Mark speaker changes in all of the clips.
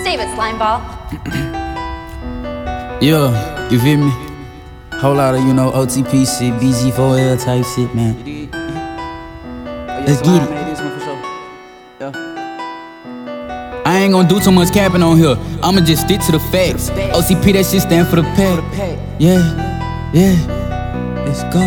Speaker 1: Save it, Slimeball.
Speaker 2: Yeah, you feel me? Whole lot of, OTP shit, BG4L type shit, man. Let's get it. I ain't gon' do too much capping on here. I'ma just stick to the facts. OCP, that shit stand for the pack. Yeah, let's go.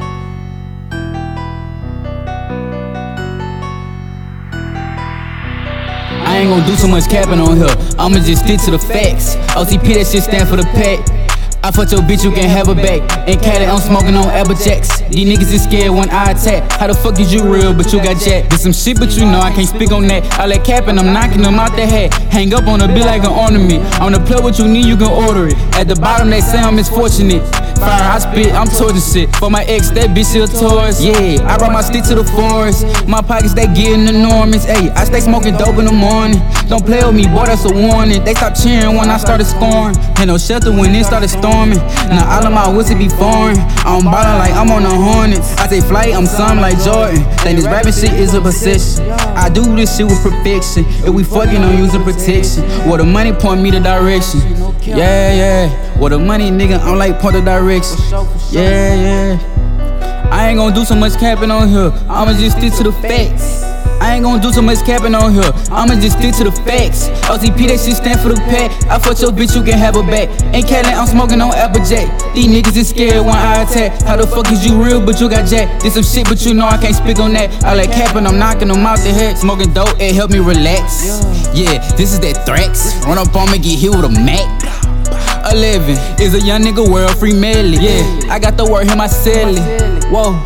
Speaker 2: I ain't gon' do too much capping on here. I'ma just stick to the facts. OCP, that shit stand for the pack. I fucked your bitch, you can't have her back. In Cali, I'm smoking on Applejacks. These niggas is scared when I attack. How the fuck is you real, but you got jack? Did some shit, but you know I can't speak on that. I let capping, I'm knocking them out the hat. Hang up on a bill like an ornament. On the plug, what you need, you can order it. At the bottom, they say I'm misfortunate. Fire, I spit, I'm torching shit. For my ex, that bitch still Taurus. Yeah, I brought my stick to the forest. My pockets, they getting enormous. Ayy, I stay smoking dope in the morning. Don't play with me, boy, that's a warning. They stopped cheering when I started scoring. Had no shelter when it started storming. Now all of my whiskey be foreign. I'm ballin' like I'm on the Hornets. I take flight, I'm something like Jordan. Think this rapping shit is a possession. I do this shit with perfection. If we fucking, I'm using protection. Well, the money point me the direction. Yeah. Well, the money, nigga, I'm like point the direction. Yeah. I ain't gon' do so much capping on here. I'ma just stick to the facts. I ain't gon' do so much capping on here. I'ma just stick to the facts. OTP, that shit stand for the pack. I fucked your bitch, you can have her back. In Cali, I'm smoking on Applejack. These niggas is scared when I attack. How the fuck is you real, but you got jack? Did some shit, but you know I can't speak on that. I like capping, I'm knocking them out the head. Smoking dope, it help me relax. Yeah, this is that Thrax. Run up on me, get hit with a Mac. 11 is a young nigga world, free medley. Yeah, I got the word, hit my celly. Whoa.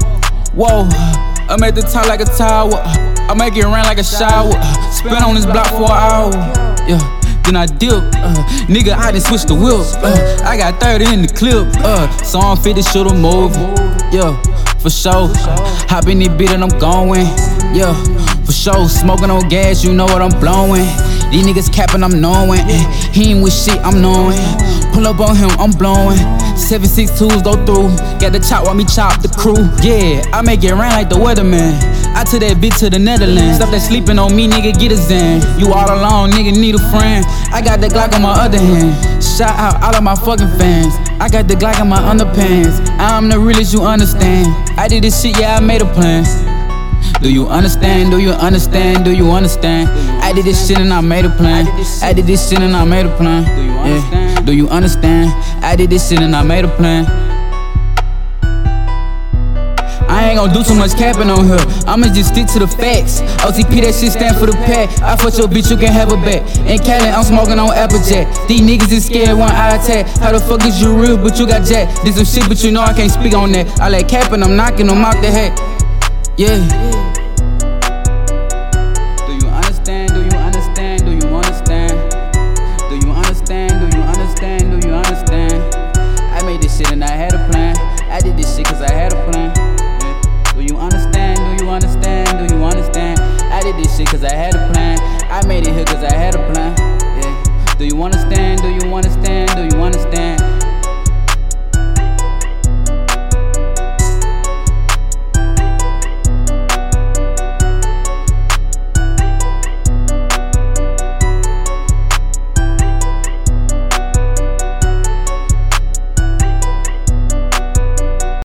Speaker 2: I'm at the top like a tower. I make it rain like a shower. Spin on this block for an hour. Yeah, then I dip. Nigga, I done switched the whip. I got 30 in the clip. So I'm fit to shoot a movie. Yeah, for sure. Hop in this bit and I'm going. Yeah, for sure. Smoking on gas, you know what I'm blowing. These niggas capping, I'm knowing. He ain't with shit, I'm knowing. Pull up on him, I'm blowing. 762s go through. Got the chop while me chop the crew. Yeah, I make it rain like the weatherman. I took that bitch to the Netherlands. Stop that sleeping on me, nigga, get a zen. You all alone, nigga, need a friend. I got the Glock on my other hand. Shout out all of my fucking fans. I got the Glock in my underpants. I'm the realest, you understand. I did this shit, yeah, I made a plan. Do you understand? Do you understand? Do you understand? I did this shit and I made a plan. I did this shit and I made a plan. Yeah. Do you understand? I did this shit and I made a plan. I ain't gon' do too much capping on here. I'ma just stick to the facts. OTP, that shit stand for the pack. I fucked your bitch, you can have her back. In Cali, I'm smoking on Applejack. These niggas is scared when I attack. How the fuck is you real, but you got jack? Did some shit, but you know I can't speak on that. I like capping, I'm knocking them out the hat. Yeah. Do you understand? Do you understand? Do you understand? Do you understand? Do you understand? Do you understand? I made this shit and I had a plan. I did this shit cause I had a plan. Yeah. Do you understand? Do you understand? Do you understand? I did this shit cause I had a plan. I made it here cause I had a plan. Yeah. Do you understand? Do you understand? Do you understand?